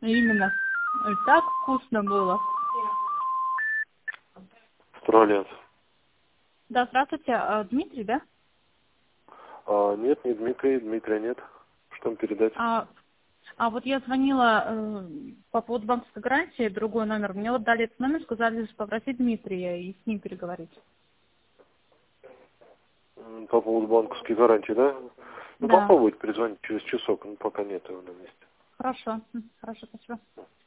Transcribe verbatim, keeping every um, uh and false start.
Именно. И так вкусно было. Сто лет. Да, здравствуйте. А, Дмитрий, да? А, нет, не Дмитрий, Дмитрия нет. Что им передать? А, а вот я звонила э, по поводу банковской гарантии, другой номер. Мне вот дали этот номер, сказали попросить Дмитрия и с ним переговорить. М, По поводу банковской гарантии, да? Ну, Да. попробуйте перезвонить через часок, ну, пока нет его на месте. Хорошо. М, Хорошо, спасибо.